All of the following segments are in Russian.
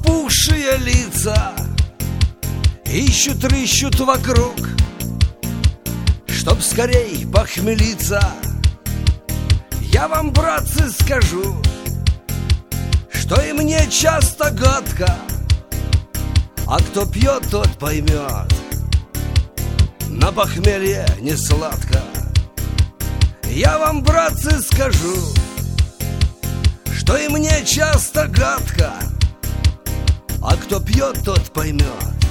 опухшие лица ищут, рыщут вокруг, чтоб скорей похмелиться. Я вам, братцы, скажу, что и мне часто гадко, а кто пьет, тот поймет, на похмелье не сладко. Я вам, братцы, скажу, что и мне часто гадко, а кто пьет, тот поймет,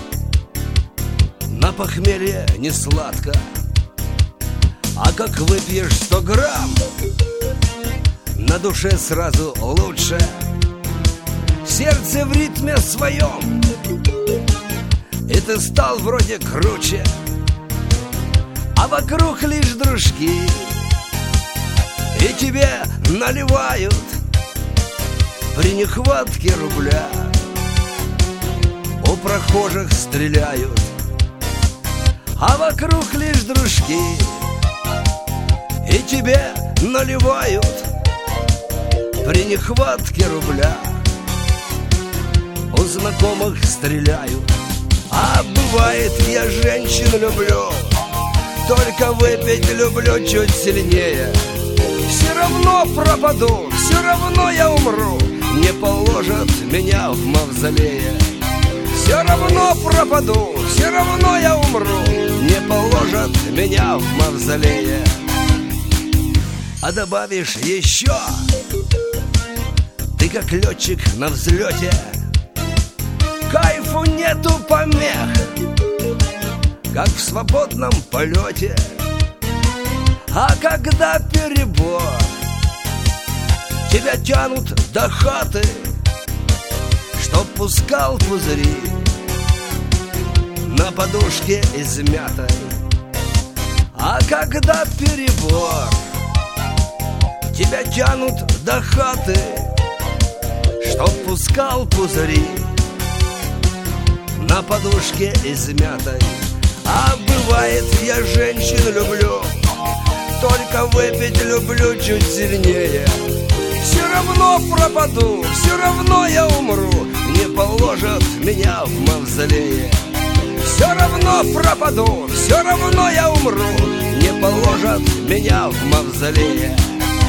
на похмелье не сладко. А как выпьешь 100 грамм, на душе сразу лучше, сердце в ритме своем, и ты стал вроде круче. А вокруг лишь дружки, и тебе наливают при нехватке рубля. У прохожих стреляют, а вокруг лишь дружки, и тебе наливают при нехватке рубля. У знакомых стреляют, а бывает, я женщин люблю, только выпить люблю чуть сильнее. Все равно пропаду, все равно я умру, не положат меня в мавзолее. Все равно пропаду, все равно я умру, не положат меня в мавзолее. А добавишь еще, ты как летчик на взлете, кайфу нету помех, как в свободном полете. А когда перебор, тебя тянут до хаты, чтоб пускал пузыри на подушке измятой. А когда перебор, тебя тянут до хаты, чтоб пускал пузыри на подушке измятой. А бывает, я женщин люблю, только выпить люблю чуть сильнее. Все равно пропаду, все равно я умру, не положат меня в мавзолее. Все равно пропаду, все равно я умру, не положат меня в мавзолее.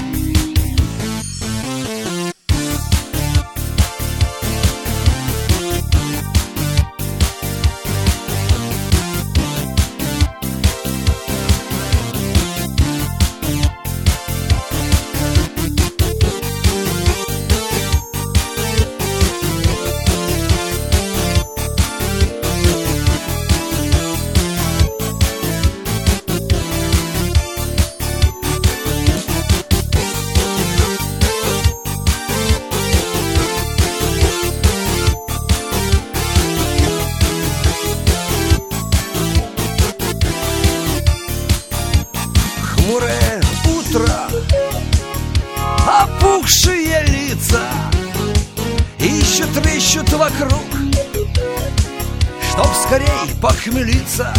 Хмурое утро, опухшие лица ищут, рыщут вокруг, чтоб скорей похмелиться.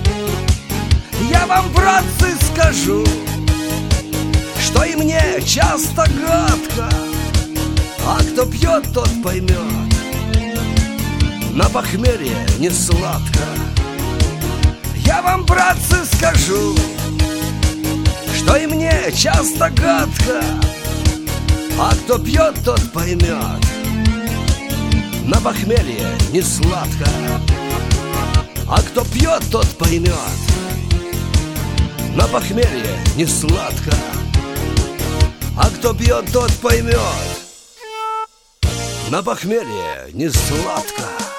Я вам, братцы, скажу, что и мне часто гадко, а кто пьет, тот поймет, на похмелье не сладко. Я вам, братцы, скажу, что и мне часто гадко, а кто пьет, тот поймет, на похмелье не сладко. А кто пьет, тот поймет, на похмелье не сладко. А кто пьет, тот поймет, на похмелье не сладко.